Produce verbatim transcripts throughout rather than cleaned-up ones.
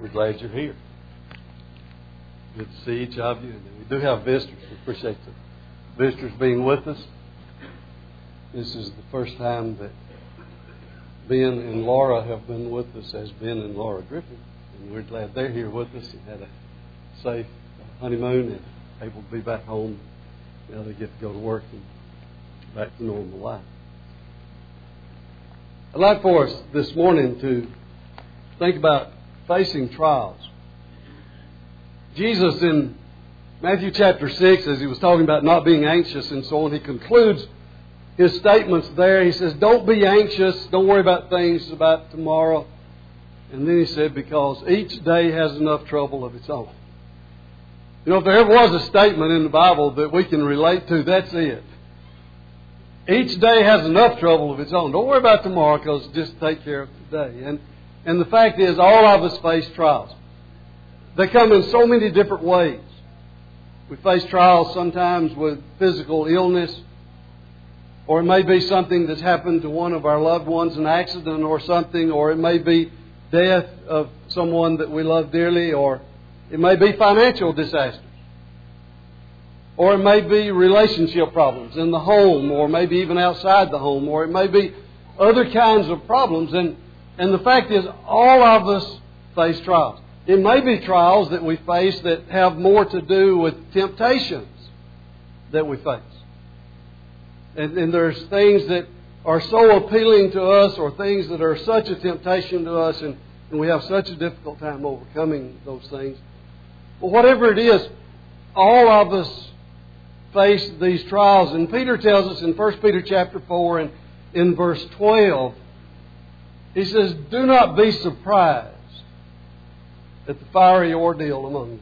We're glad you're here. Good to see each of you. And we do have visitors. We appreciate the visitors being with us. This is the first time that Ben and Laura have been with us as Ben and Laura Griffin. And we're glad they're here with us and had a safe honeymoon and able to be back home. Now they get to go to work and back to normal life. I'd like for us this morning to think about facing trials. Jesus in Matthew chapter six, as he was talking about not being anxious and so on, he concludes his statements there. He says, don't be anxious, don't worry about things about tomorrow. And then he said, because each day has enough trouble of its own. You know, if there ever was a statement in the Bible that we can relate to, that's it. Each day has enough trouble of its own. Don't worry about tomorrow, because just take care of today. And and the fact is, all of us face trials. They come in so many different ways. We face trials sometimes with physical illness, or it may be something that's happened to one of our loved ones, an accident or something, or it may be death of someone that we love dearly, or it may be financial disasters. Or it may be relationship problems in the home, or maybe even outside the home, or it may be other kinds of problems. And, and the fact is, all of us face trials. It may be trials that we face that have more to do with temptations that we face. And, and there's things that are so appealing to us, or things that are such a temptation to us, and, and we have such a difficult time overcoming those things. But whatever it is, all of us face these trials. And Peter tells us in First Peter chapter four and in verse twelve, he says, do not be surprised at the fiery ordeal among you,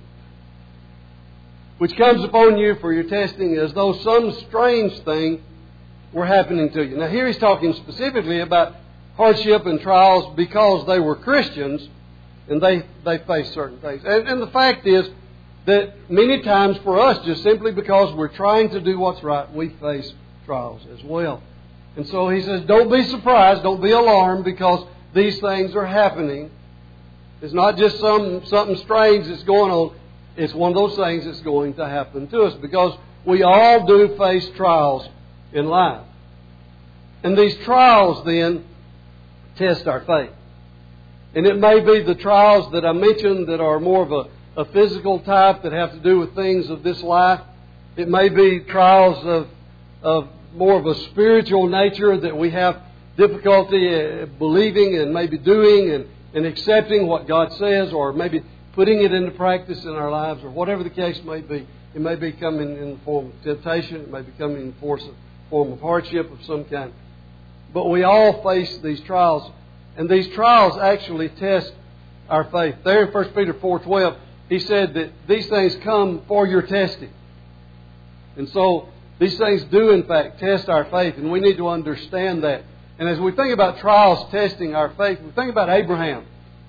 which comes upon you for your testing, as though some strange thing were happening to you. Now here he's talking specifically about hardship and trials because they were Christians and they, they faced certain things. And, and the fact is that many times for us, just simply because we're trying to do what's right, we face trials as well. And so he says, don't be surprised, don't be alarmed, because these things are happening. It's not just some something strange that's going on. It's one of those things that's going to happen to us, because we all do face trials in life. And these trials then test our faith. And it may be the trials that I mentioned that are more of a, a physical type, that have to do with things of this life. It may be trials of, of more of a spiritual nature, that we have difficulty believing and maybe doing and, and accepting what God says, or maybe putting it into practice in our lives, or whatever the case may be. It may be coming in the form of temptation. It may be coming in the form of hardship of some kind. But we all face these trials. And these trials actually test our faith. There in First Peter four twelve, he said that these things come for your testing. And so these things do in fact test our faith, and we need to understand that. And as we think about trials testing our faith, we think about Abraham.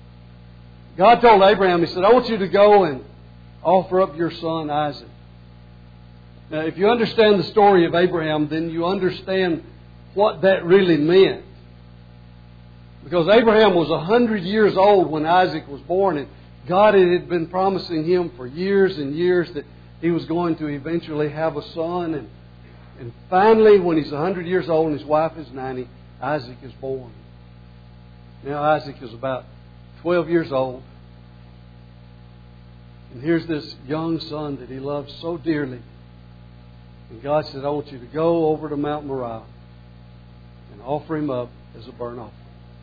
God told Abraham, He said, I want you to go and offer up your son Isaac. Now, if you understand the story of Abraham, then you understand what that really meant. Because Abraham was one hundred years old when Isaac was born, and God had been promising him for years and years that he was going to eventually have a son. And, and finally, when he's one hundred years old and his wife is ninety, Isaac is born. Now Isaac is about twelve years old. And here's this young son that he loves so dearly. And God said, I want you to go over to Mount Moriah and offer him up as a burnt offering.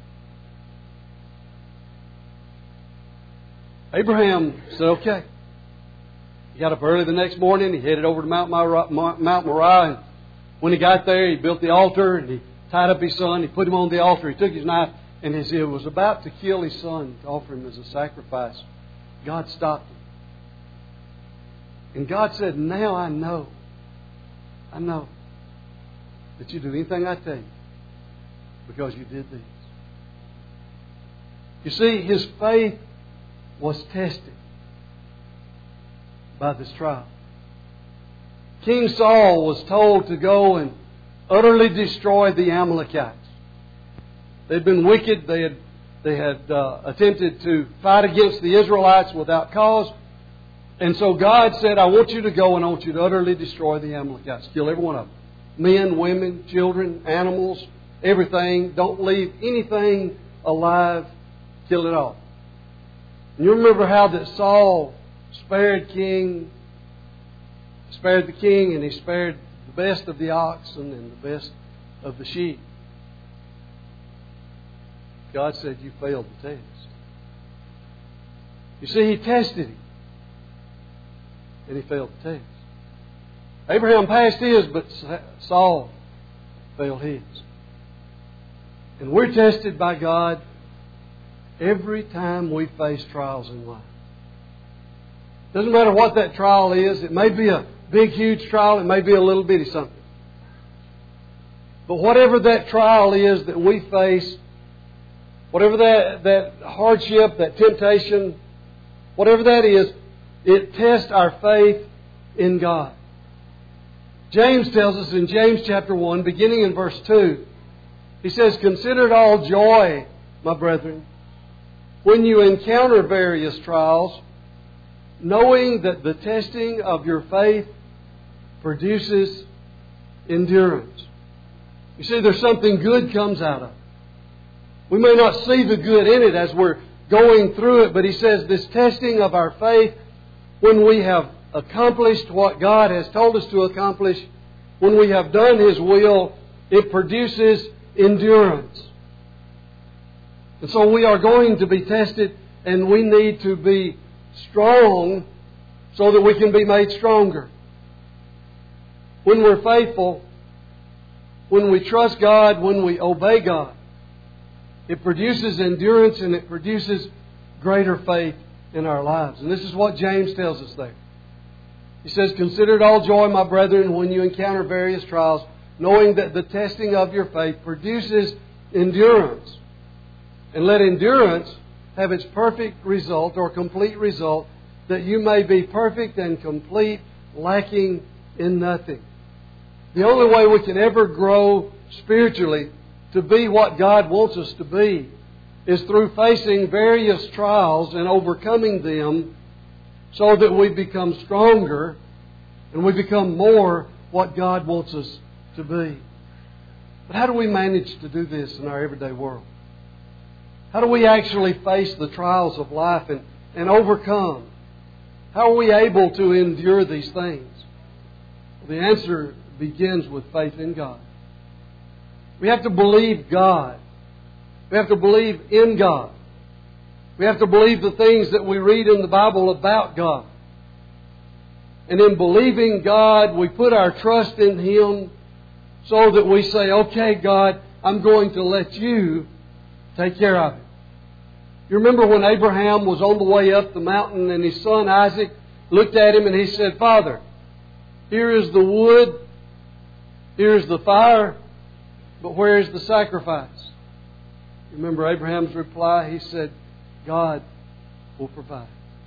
Abraham said, okay. He got up early the next morning. He headed over to Mount Moriah. Mount Moriah, and when he got there, he built the altar, and he tied up his son. He put him on the altar. He took his knife, and as he was about to kill his son to offer him as a sacrifice, God stopped him. And God said, now I know, I know that you do anything I tell you because you did these. You see, his faith was tested by this trial. King Saul was told to go and utterly destroy the Amalekites. They'd been wicked. They had They had uh, attempted to fight against the Israelites without cause. And so God said, I want you to go and I want you to utterly destroy the Amalekites. Kill every one of them. Men, women, children, animals, everything. Don't leave anything alive. Kill it all. And you remember how that Saul spared king, spared the king, and he spared the best of the oxen and the best of the sheep. God said, you failed the test. You see, He tested him. And he failed the test. Abraham passed his, but Saul failed his. And we're tested by God every time we face trials in life. Doesn't matter what that trial is. It may be a big, huge trial. It may be a little bitty something. But whatever that trial is that we face, whatever that, that hardship, that temptation, whatever that is, it tests our faith in God. James tells us in James chapter one, beginning in verse two, he says, consider it all joy, my brethren, when you encounter various trials, knowing that the testing of your faith produces endurance. You see, there's something good comes out of it. We may not see the good in it as we're going through it, but he says this testing of our faith, when we have accomplished what God has told us to accomplish, when we have done His will, it produces endurance. And so we are going to be tested, and we need to be strong so that we can be made stronger. When we're faithful, when we trust God, when we obey God, it produces endurance and it produces greater faith in our lives. And this is what James tells us there. He says, consider it all joy, my brethren, when you encounter various trials, knowing that the testing of your faith produces endurance. And let endurance have its perfect result or complete result, that you may be perfect and complete, lacking in nothing. The only way we can ever grow spiritually to be what God wants us to be is through facing various trials and overcoming them, so that we become stronger and we become more what God wants us to be. But how do we manage to do this in our everyday world? How do we actually face the trials of life and, and overcome? How are we able to endure these things? Well, the answer begins with faith in God. We have to believe God. We have to believe in God. We have to believe the things that we read in the Bible about God. And in believing God, we put our trust in Him so that we say, okay, God, I'm going to let You take care of it. You remember when Abraham was on the way up the mountain and his son Isaac looked at him and he said, Father, here is the wood, here is the fire, but where is the sacrifice? Remember Abraham's reply? He said, God will provide.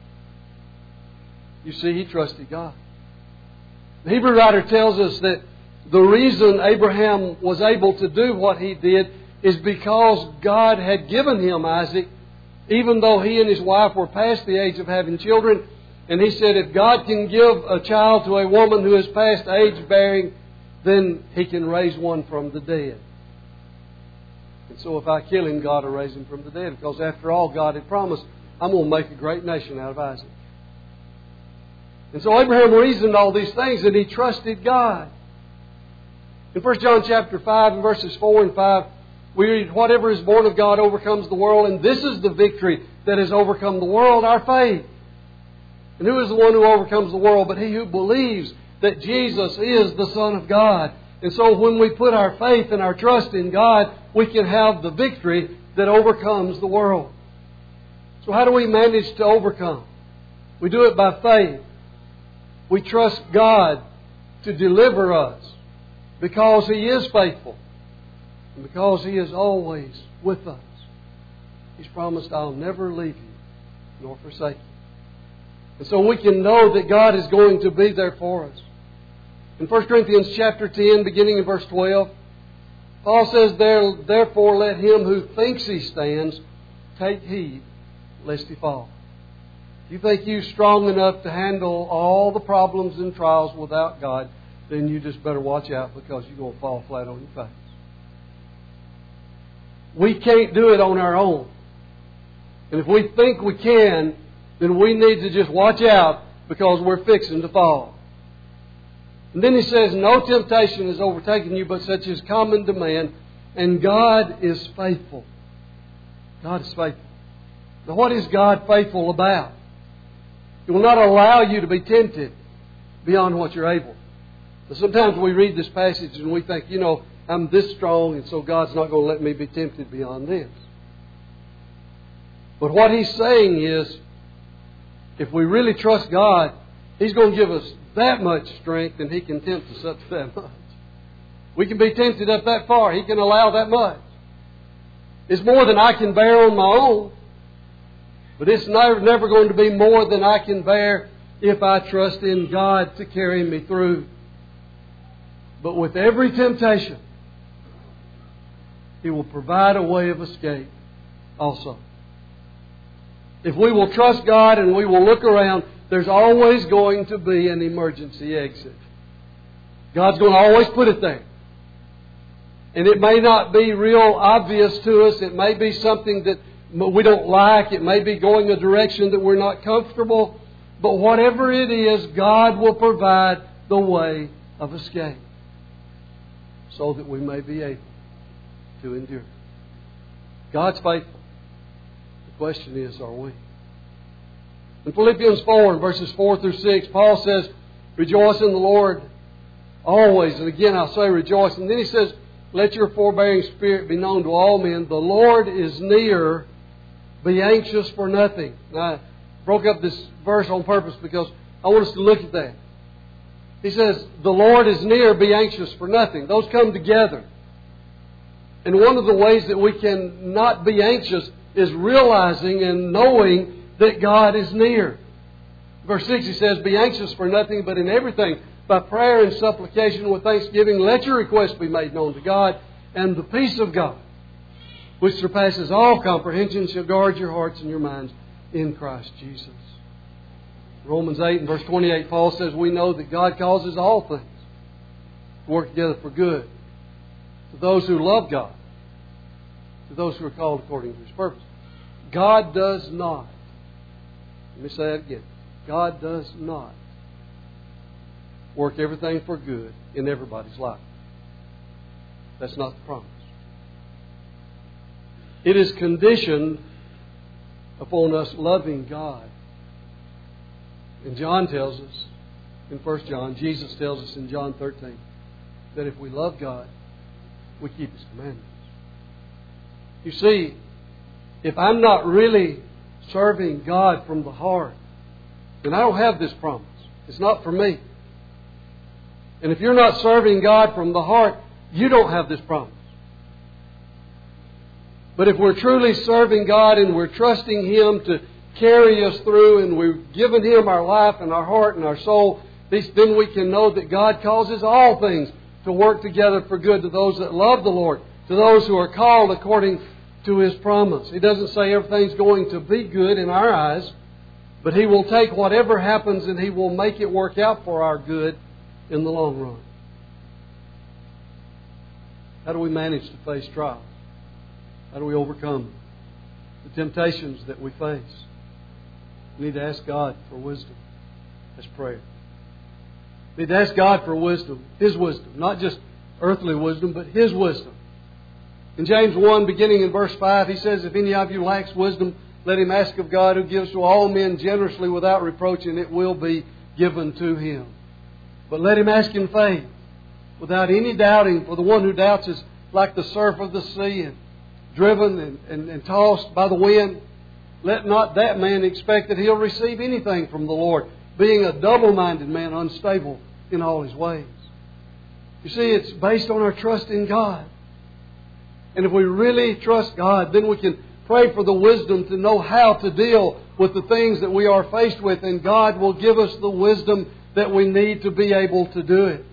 You see, he trusted God. The Hebrew writer tells us that the reason Abraham was able to do what he did is because God had given him Isaac, even though he and his wife were past the age of having children. And he said, if God can give a child to a woman who is past age bearing, then He can raise one from the dead. And so if I kill him, God will raise him from the dead. Because after all, God had promised, I'm going to make a great nation out of Isaac. And so Abraham reasoned all these things and he trusted God. In First John chapter five and verses four and five, we read, whatever is born of God overcomes the world, and this is the victory that has overcome the world, our faith. And who is the one who overcomes the world but he who believes that Jesus is the Son of God? And so when we put our faith and our trust in God, we can have the victory that overcomes the world. So how do we manage to overcome? We do it by faith. We trust God to deliver us because He is faithful and because He is always with us. He's promised, I'll never leave you nor forsake you. And so we can know that God is going to be there for us. In First Corinthians chapter ten, beginning in verse twelve, Paul says, there, therefore let him who thinks he stands take heed lest he fall. If you think you're strong enough to handle all the problems and trials without God, then you just better watch out, because you're going to fall flat on your face. We can't do it on our own. And if we think we can, then we need to just watch out, because we're fixing to fall. And then he says, no temptation has overtaken you but such as common to man, and God is faithful. God is faithful. Now, what is God faithful about? He will not allow you to be tempted beyond what you're able. But sometimes we read this passage and we think, you know, I'm this strong, and so God's not going to let me be tempted beyond this. But what He's saying is, if we really trust God, He's going to give us that much strength, and He can tempt us up to that much. We can be tempted up that far. He can allow that much. It's more than I can bear on my own. But it's never, never going to be more than I can bear if I trust in God to carry me through. But with every temptation, He will provide a way of escape also. If we will trust God and we will look around, there's always going to be an emergency exit. God's going to always put it there. And it may not be real obvious to us. It may be something that we don't like. It may be going a direction that we're not comfortable. But whatever it is, God will provide the way of escape, so that we may be able to endure. God's faithful. The question is, are we? In Philippians four, in verses four through six, Paul says, rejoice in the Lord always. And again, I'll say rejoice. And then he says, let your forbearing spirit be known to all men. The Lord is near. Be anxious for nothing. Now, I broke up this verse on purpose because I want us to look at that. He says, the Lord is near. Be anxious for nothing. Those come together. And one of the ways that we can not be anxious is realizing and knowing that God is near. Verse six, he says, be anxious for nothing, but in everything, by prayer and supplication with thanksgiving, let your requests be made known to God, and the peace of God, which surpasses all comprehension, shall guard your hearts and your minds in Christ Jesus. Romans eight and verse twenty-eight, Paul says, we know that God causes all things to work together for good to those who love God, to those who are called according to His purpose. God does not, let me say that again, God does not work everything for good in everybody's life. That's not the promise. It is conditioned upon us loving God. And John tells us, in First John, Jesus tells us in John thirteen, that if we love God, we keep His commandments. You see, if I'm not really serving God from the heart, then I don't have this promise. It's not for me. And if you're not serving God from the heart, you don't have this promise. But if we're truly serving God and we're trusting Him to carry us through, and we've given Him our life and our heart and our soul, then we can know that God causes all things to work together for good to those that love the Lord, to those who are called according to His promise. He doesn't say everything's going to be good in our eyes, but He will take whatever happens and He will make it work out for our good in the long run. How do we manage to face trials? How do we overcome the temptations that we face? We need to ask God for wisdom. That's prayer. We need to ask God for wisdom, His wisdom, not just earthly wisdom, but His wisdom. In James one, beginning in verse five, he says, if any of you lacks wisdom, let him ask of God, who gives to all men generously without reproach, and it will be given to him. But let him ask in faith, without any doubting, for the one who doubts is like the surf of the sea, and driven and, and, and tossed by the wind. Let not that man expect that he'll receive anything from the Lord, being a double-minded man, unstable in all his ways. You see, it's based on our trust in God. And if we really trust God, then we can pray for the wisdom to know how to deal with the things that we are faced with. And God will give us the wisdom that we need to be able to do it.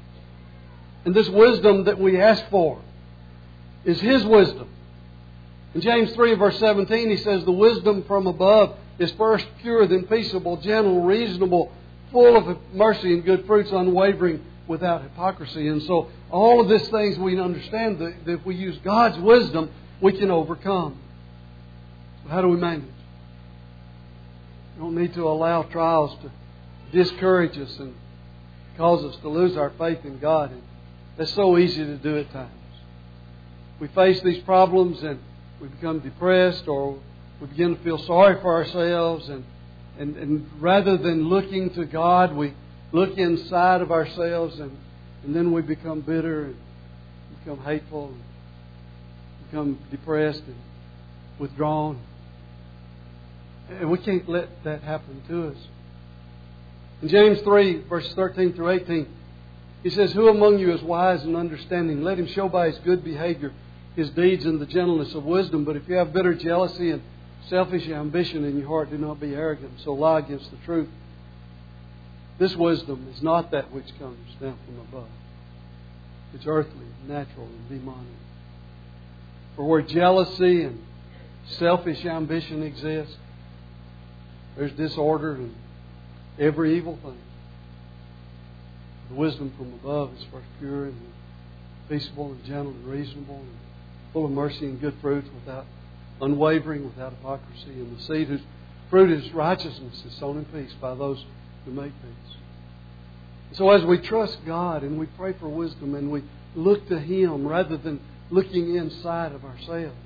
And this wisdom that we ask for is His wisdom. In James three, verse seventeen, he says, the wisdom from above is first pure, then peaceable, gentle, reasonable, full of mercy and good fruits, unwavering, without hypocrisy. And so all of these things we understand that if we use God's wisdom, we can overcome. So how do we manage? We don't need to allow trials to discourage us and cause us to lose our faith in God. And that's so easy to do at times. We face these problems and we become depressed, or we begin to feel sorry for ourselves. And, and, and rather than looking to God, we look inside of ourselves, and, and then we become bitter and become hateful and become depressed and withdrawn. And we can't let that happen to us. In James three, verses thirteen through eighteen, he says, who among you is wise and understanding? Let him show by his good behavior his deeds in the gentleness of wisdom. But if you have bitter jealousy and selfish ambition in your heart, do not be arrogant, so lie against the truth. This wisdom is not that which comes down from above. It's earthly, natural, and demonic. For where jealousy and selfish ambition exist, there's disorder and every evil thing. The wisdom from above is first pure and peaceable and gentle and reasonable and full of mercy and good fruits, without unwavering, without hypocrisy. And the seed whose fruit is righteousness is sown in peace by those who make peace. So as we trust God and we pray for wisdom and we look to Him rather than looking inside of ourselves,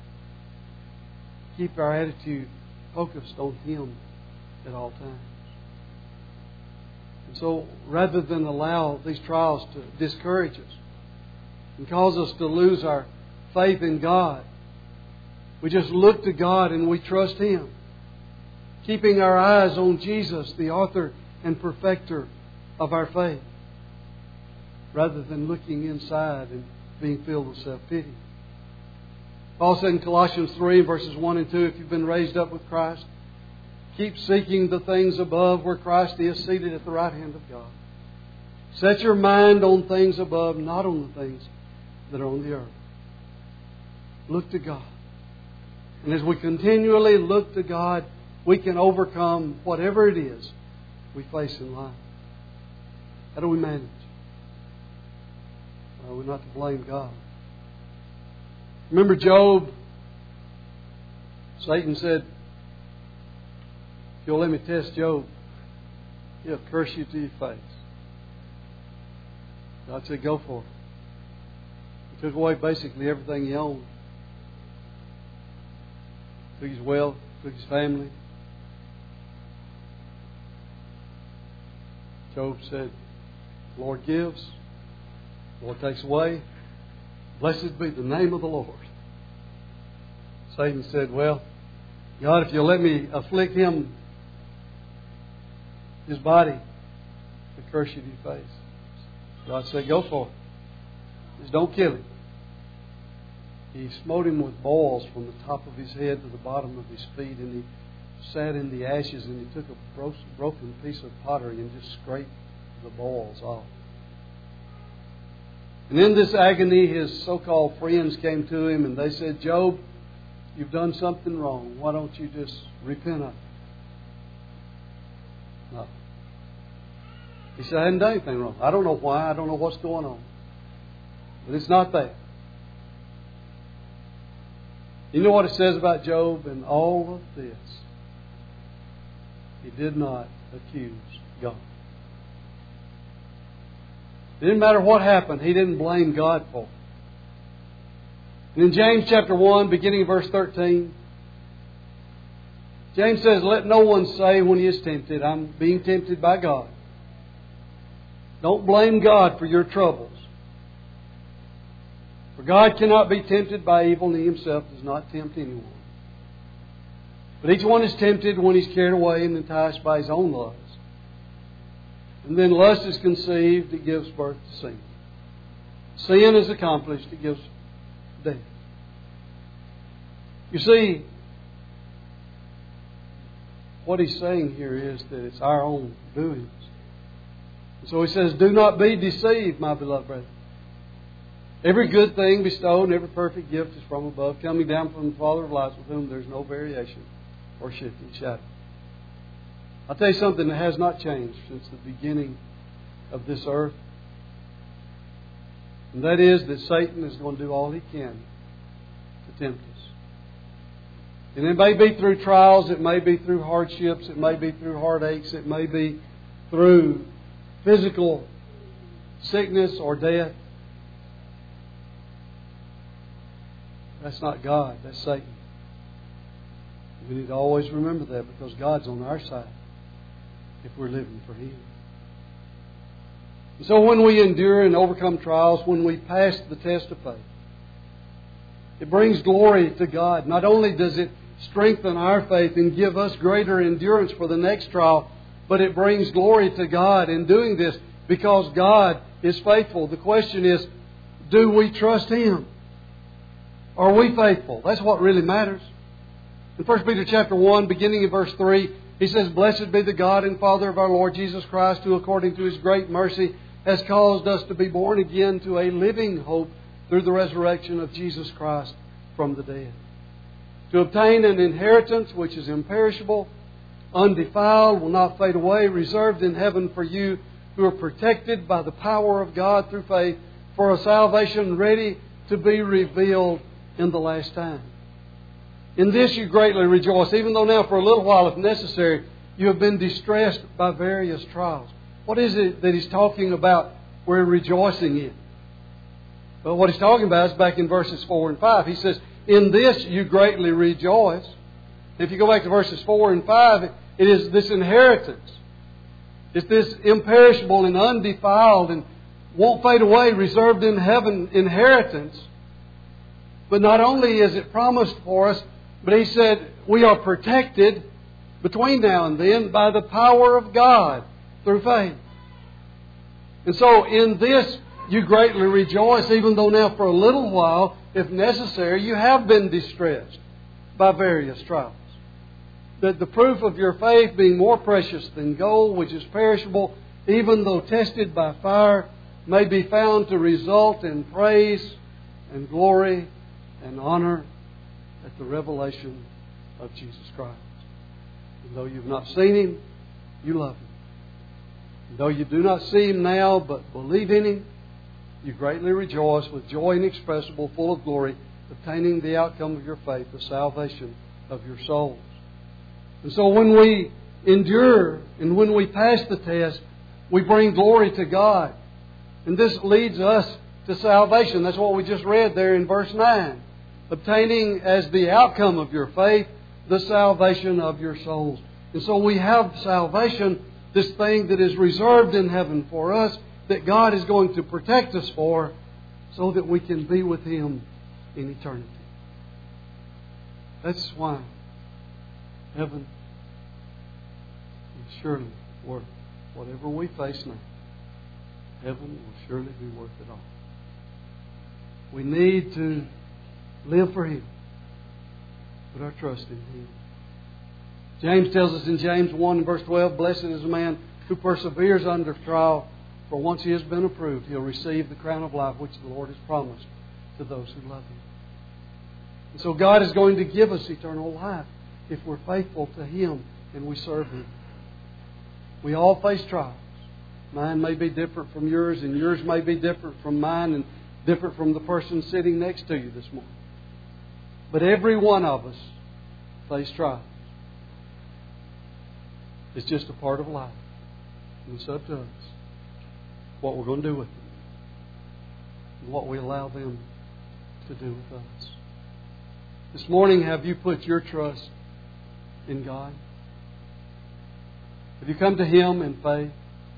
keep our attitude focused on Him at all times. And so rather than allow these trials to discourage us and cause us to lose our faith in God, we just look to God and we trust Him, keeping our eyes on Jesus, the author and perfecter of our faith, rather than looking inside and being filled with self-pity. Paul said in Colossians three, verses one and two, if you've been raised up with Christ, keep seeking the things above where Christ is seated at the right hand of God. Set your mind on things above, not on the things that are on the earth. Look to God. And as we continually look to God, we can overcome whatever it is we face in life. How do we manage? Well, we're not to blame God. Remember Job? Satan said, if you'll let me test Job, he'll curse you to your face. God said, go for it. He took away basically everything he owned. Took his wealth, took his family. Job said, the Lord gives, the Lord takes away. Blessed be the name of the Lord. Satan said, well, God, if you'll let me afflict him, his body, to curse you to your face. God said, go for it. Just don't kill him. He smote him with boils from the top of his head to the bottom of his feet, and he sat in the ashes, and he took a broken piece of pottery and just scraped the boils off. And in this agony, his so-called friends came to him and they said, Job, you've done something wrong. Why don't you just repent of it? No. He said, I hadn't done anything wrong. I don't know why. I don't know what's going on. But it's not that. You know what it says about Job and all of this? He did not accuse God. It didn't matter what happened. He didn't blame God for it. And in James chapter one, beginning of verse thirteen, James says, let no one say when he is tempted, I'm being tempted by God. Don't blame God for your troubles. For God cannot be tempted by evil, and He Himself does not tempt anyone. But each one is tempted when he's carried away and enticed by his own lusts. And then lust is conceived, it gives birth to sin. Sin is accomplished, it gives death. You see, what he's saying here is that it's our own doings. So he says, do not be deceived, my beloved brethren. Every good thing bestowed and every perfect gift is from above, coming down from the Father of lights, with whom there is no variation or shifting shadow. I'll tell you something that has not changed since the beginning of this earth. And that is that Satan is going to do all he can to tempt us. And it may be through trials, it may be through hardships, it may be through heartaches, it may be through physical sickness or death. That's not God, that's Satan. We need to always remember that, because God's on our side if we're living for Him. And so when we endure and overcome trials, when we pass the test of faith, it brings glory to God. Not only does it strengthen our faith and give us greater endurance for the next trial, but it brings glory to God in doing this, because God is faithful. The question is, do we trust Him? Are we faithful? That's what really matters. In First Peter chapter one, beginning in verse three, he says, "Blessed be the God and Father of our Lord Jesus Christ, who according to His great mercy has caused us to be born again to a living hope through the resurrection of Jesus Christ from the dead, to obtain an inheritance which is imperishable, undefiled, will not fade away, reserved in heaven for you who are protected by the power of God through faith, for a salvation ready to be revealed in the last time. In this you greatly rejoice, even though now for a little while, if necessary, you have been distressed by various trials." What is it that he's talking about we're rejoicing in? Well, what he's talking about is back in verses four and five. He says, "In this you greatly rejoice." If you go back to verses four and five, it is this inheritance. It's this imperishable and undefiled and won't fade away, reserved in heaven inheritance. But not only is it promised for us, but he said we are protected between now and then by the power of God through faith. And so in this you greatly rejoice, even though now for a little while, if necessary, you have been distressed by various trials. That the proof of your faith, being more precious than gold, which is perishable, even though tested by fire, may be found to result in praise and glory and honor at the revelation of Jesus Christ. And though you've not seen Him, you love Him. And though you do not see Him now, but believe in Him, you greatly rejoice with joy inexpressible, full of glory, obtaining the outcome of your faith, the salvation of your souls. And so when we endure and when we pass the test, we bring glory to God. And this leads us to salvation. That's what we just read there in verse nine. Obtaining as the outcome of your faith, the salvation of your souls. And so we have salvation, this thing that is reserved in heaven for us, that God is going to protect us for, so that we can be with Him in eternity. That's why heaven is surely worth whatever we face now. Heaven will surely be worth it all. We need to live for Him. Put our trust in Him. James tells us in James one and verse twelve, "Blessed is the man who perseveres under trial, for once he has been approved, he'll receive the crown of life which the Lord has promised to those who love Him." And so God is going to give us eternal life if we're faithful to Him and we serve Him. We all face trials. Mine may be different from yours, and yours may be different from mine, and different from the person sitting next to you this morning. But every one of us face trials. It's just a part of life. And it's up to us what we're going to do with them and what we allow them to do with us. This morning, have you put your trust in God? Have you come to Him in faith?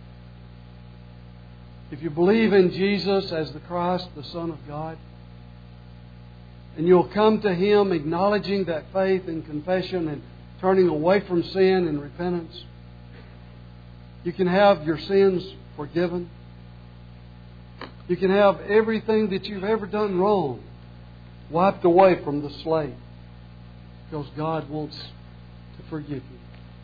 If you believe in Jesus as the Christ, the Son of God, and you'll come to Him acknowledging that faith and confession and turning away from sin and repentance, you can have your sins forgiven. You can have everything that you've ever done wrong wiped away from the slate, because God wants to forgive you.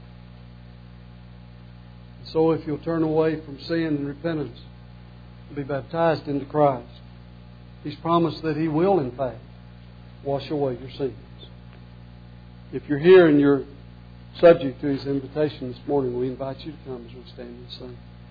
So if you'll turn away from sin and repentance and be baptized into Christ, He's promised that He will, in fact, wash away your sins. If you're here and you're subject to His invitation this morning, we invite you to come as we stand and sing.